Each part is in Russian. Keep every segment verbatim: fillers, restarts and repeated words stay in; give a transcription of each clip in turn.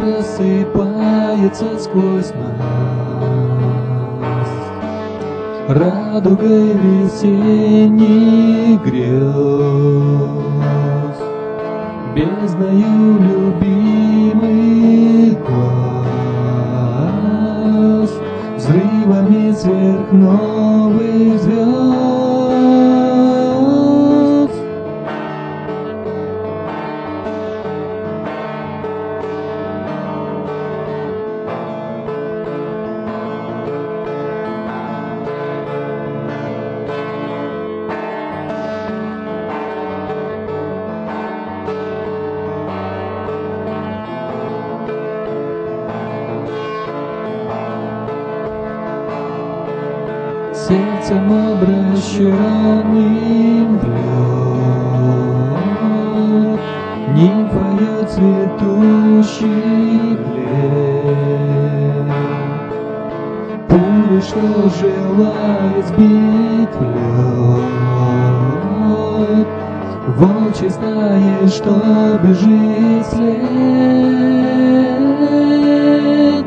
просыпается сквозь нас радугой весенних грез, бездною любимых глаз, взрывами сверхновых звезд. Сердцем обращенным в лед, нимфою цветущих лет, пуля, что желает сбить лед, волчьей стаи, что бежит след.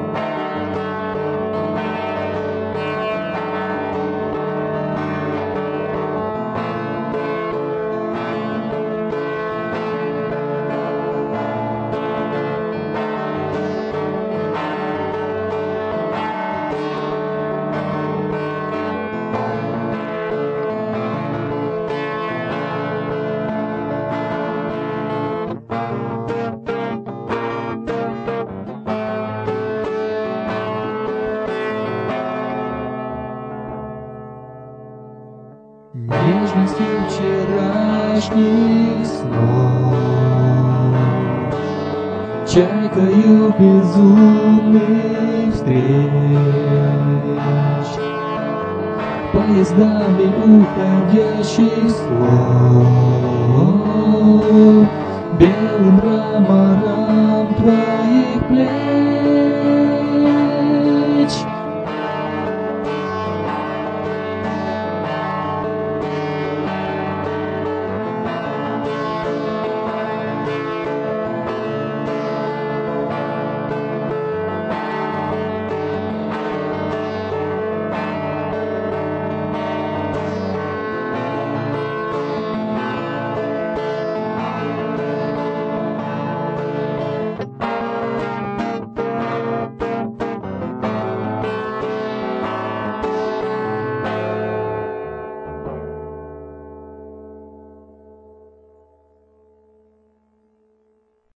Нежностью вчерашних снов, чайкою безумных встреч, поездами уходящих слов, белым мрамором твоих.